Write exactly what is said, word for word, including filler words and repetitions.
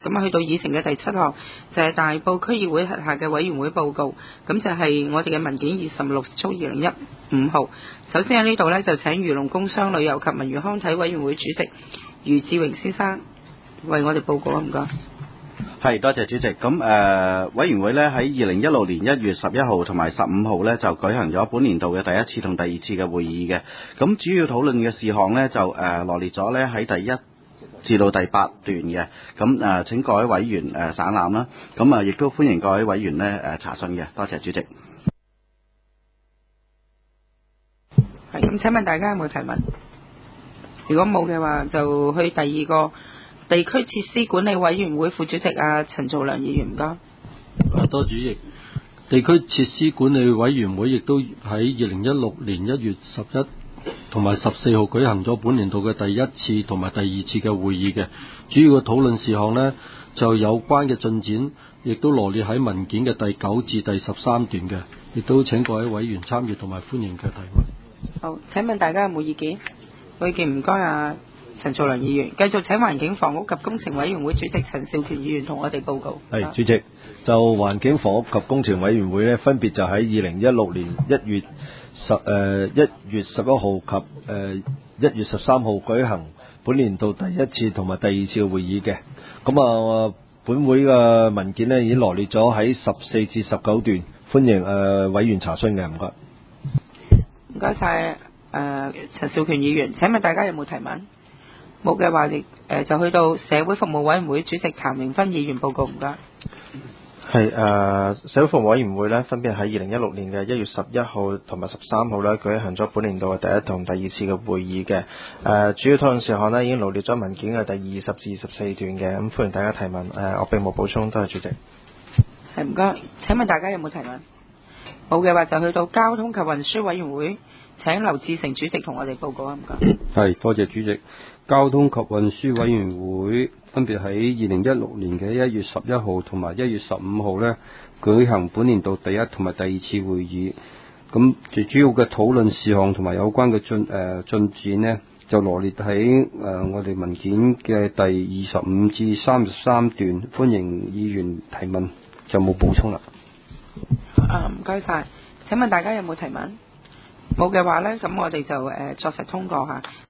咁啊，去到議程嘅第七項就係、是、大埔區議會轄下嘅委員會報告，咁就係我哋嘅文件二十六速二零一五號。首先喺呢度呢，就請漁農工商旅遊及文娛康體委員會主席余志榮先生為我哋報告啊，唔該。 係，多謝主席。咁誒、呃，委員會咧喺二零一六年一月十一號同埋十五號咧就舉行咗本年度嘅第一次同第二次嘅會議嘅。咁主要討論嘅事項咧就誒、呃、羅列咗咧喺第一至到第八段嘅。咁誒、呃，請各位委員誒省覽啦。咁啊，亦都歡迎各位委員咧誒、呃、查詢嘅。多謝主席。 係，咁請問大家有冇提問？如果冇嘅話，就去第二個地區設施管理委員會副主席啊陳造良議員，唔該。 多謝主席。地區設施管理委員會亦都喺二零一六年一月十一同埋十四號舉行咗本年度嘅第一次同埋第二次嘅會議嘅。主要嘅討論事項呢，就有關嘅進展，亦都羅列喺文件嘅第九至第十三段嘅，亦都請各位委員參與同埋歡迎嘅提問。 好，請問大家有冇意見？冇意見唔該啊。陳造良議員，繼續請環境房屋及工程委員會主席陳兆權議員同我哋報告。 係主席，就環境房屋及工程委員會呢，分別就喺二零一六年一月十誒一月十一號及誒一月十三號舉行本年度第一次同埋第二次嘅會議嘅。咁啊，本會嘅文件呢已經羅列咗喺十四至十九段，歡迎誒、呃、委員查詢嘅，唔該。 唔該晒誒陳兆權議員，請問大家有冇提問？冇嘅話，亦誒就去到社會服務委員會主席譚永芬議員報告，唔該。 係誒、呃、社會服務委員會咧，分別喺二零一六年嘅一月十一號同埋十三號咧舉行咗本年度嘅第一同第二次嘅會議嘅。誒、呃、主要討論事項呢已經羅列咗文件嘅第二十至二十四段嘅，咁歡迎大家提問。誒、呃、我並冇補充，多謝主席。 係唔該，請問大家有冇提問？冇嘅話就去到交通及運輸委員會，請劉志成主席同我哋報告啊，唔該。 係，多謝主席。交通及運輸委員會分別喺二零一六年嘅一月十一號同埋一月十五號呢舉行本年度第一同埋第二次會議。咁最主要嘅討論事項同埋有關嘅進誒進展呢，就羅列喺誒、呃、我哋文件嘅第二十五至三十三段，歡迎議員提問，就冇補充啦。 啊，唔該晒。請問大家有冇提問？冇嘅話呢，咁我哋就誒、呃、作實通過嚇。